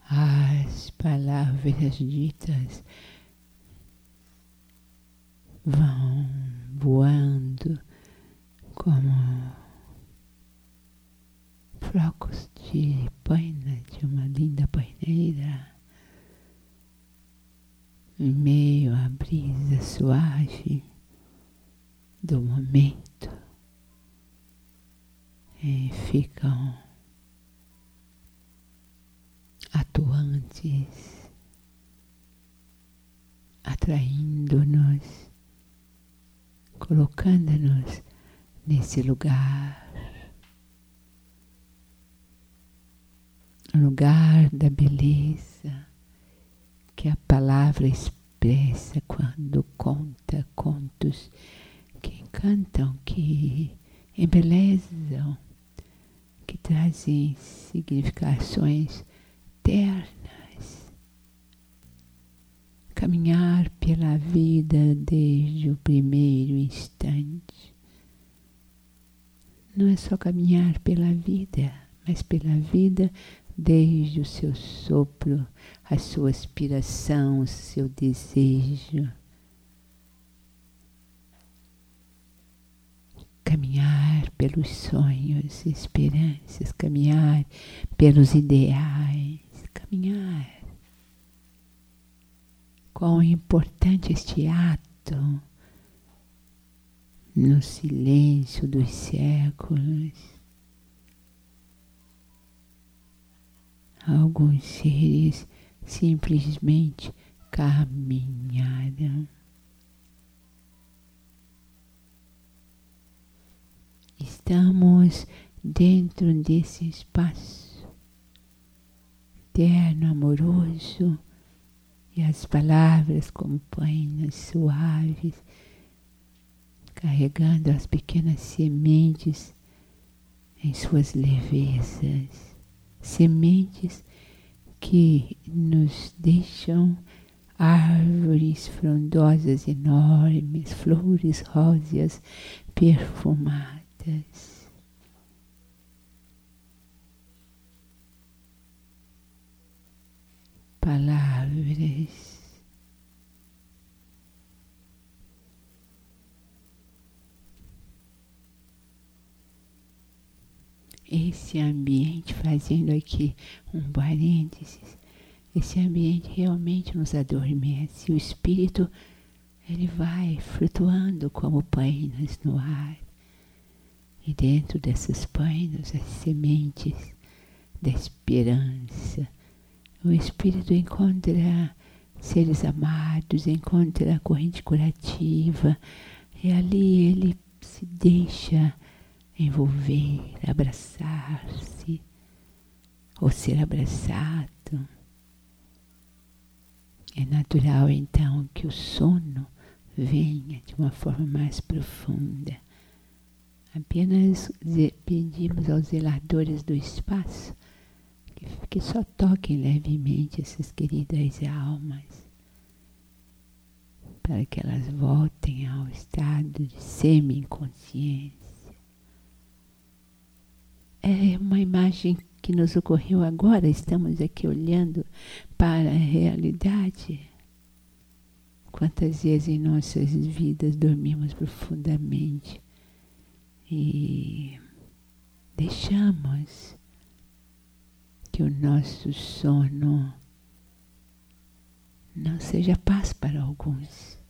as palavras ditas vão voando como flocos de paina de uma linda paineira, em meio à brisa suave do momento, e ficam atuantes, atraindo-nos, colocando-nos nesse lugar, o lugar da beleza que a palavra expressa quando conta contos que encantam, que embelezam, que trazem significações ternas. Caminhar pela vida desde o primeiro instante. Não é só caminhar pela vida, mas pela vida desde o seu sopro, a sua aspiração, o seu desejo. Caminhar pelos sonhos, esperanças, caminhar pelos ideais, caminhar. Quão importante este ato no silêncio dos séculos. Alguns seres simplesmente caminharam. Estamos dentro desse espaço terno, amoroso, e as palavras como painas suaves, carregando as pequenas sementes em suas levezas, sementes que nos deixam árvores frondosas enormes, flores róseas perfumadas. Palavras. Esse ambiente, fazendo aqui um parênteses, esse ambiente realmente nos adormece. O espírito, ele vai flutuando como painas no ar. E dentro dessas painas, as sementes da esperança. O espírito encontra seres amados, encontra a corrente curativa, e ali ele se deixa envolver, abraçar-se, ou ser abraçado. É natural então que o sono venha de uma forma mais profunda. Apenas pedimos aos zeladores do espaço que só toquem levemente essas queridas almas, para que elas voltem ao estado de semi-inconsciência. É uma imagem que nos ocorreu agora, estamos aqui olhando para a realidade. Quantas vezes em nossas vidas dormimos profundamente e deixamos que o nosso sono não seja paz para alguns.